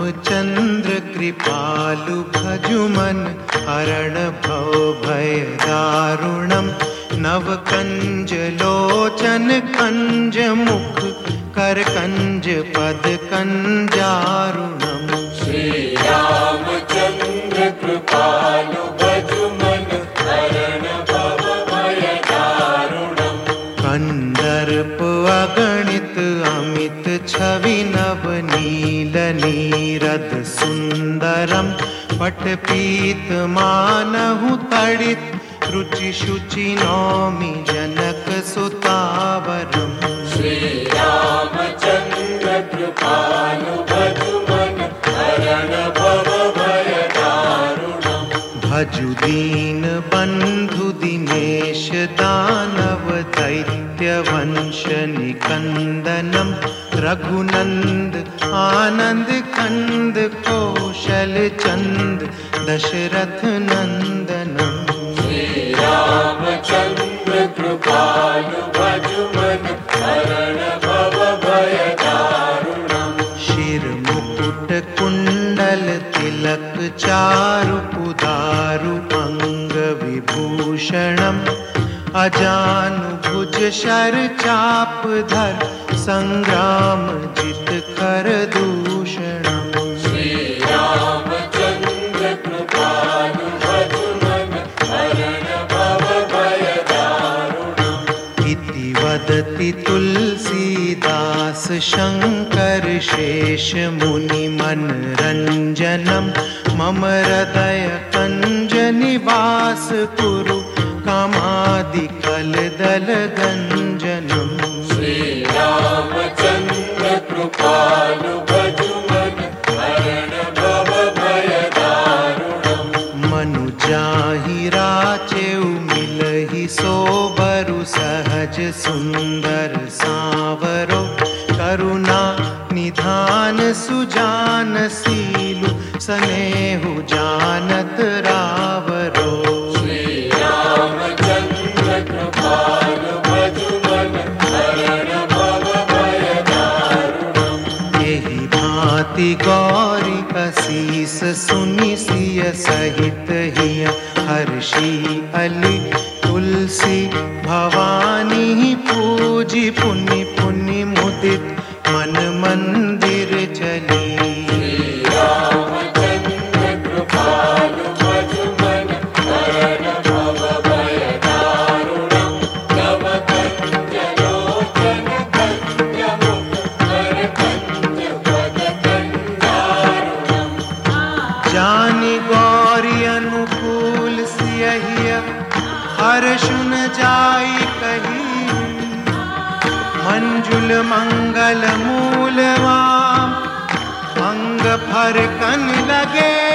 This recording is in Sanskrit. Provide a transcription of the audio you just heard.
रामचंद्र कृपालु भजुमन हरण भव भय दारुणम नव कंज लोचन कंज मुख कर कंज पद कंजारुणम श्री रामचंद्र कृपालु भजुमन हरण भव भय दारुणम कंदर्प अगणित अमित छवि नव नील नीरद सुंदरम पट पीत मानहु तड़ित रुचि शुचि नौमि जनक सुतावरम श्री रामचंद्र कृपालु भजुमन हरण भव भय दारुणम भजु दीन बंधु दिनेश दानव दैत्य वंश निकंदनम रघुनंद आनंद कंद कौशल चंद दशरथ नंदनम श्री रामचंद्र कृपालु भजुमन हरण भव भय दारुणम शिर मुकुट कुंडल तिलक चारु पुदारु अंग विभूषणम अजानु भुज शर चाप धर संग्राम जित कर दूषणम श्री रामचंद्र कृपालु भजुमन हरण भव भय दारुणम इति वदति तुलसीदास शंकर शेष मुनि मनरंजनम मम हृदय कंज निवास कुरु कामादि कल दल गंजनम श्री रामचंद्र कृपालु भजुमन हरण भव भय दारुणम मनुजाहि राचेउ मिलहि सोबरु सहज सुंदर सावरो करुणा निधान सुजान सीलु स्नेहु जानत रावरो श्री रामचंद्र कृपालु भजुमन हरण भव भय दारुणम यही भांति गौरी कसीस सुनि सिय सहित हिय हर्षि अली तुलसी भवानी पूजी पुनि पुनि मुदित मन मंदिर चली श्री रामचंद्र कृपालु भजुमन हरण भव भय दारुणम नव कंज लोचन कंज मुख कर कंज पद कंजारुणम जानि गौरी अनुकूल सियहिय हर्षुन जाई कही मंजुल मंगल मूलवाम अंग फर कन लगे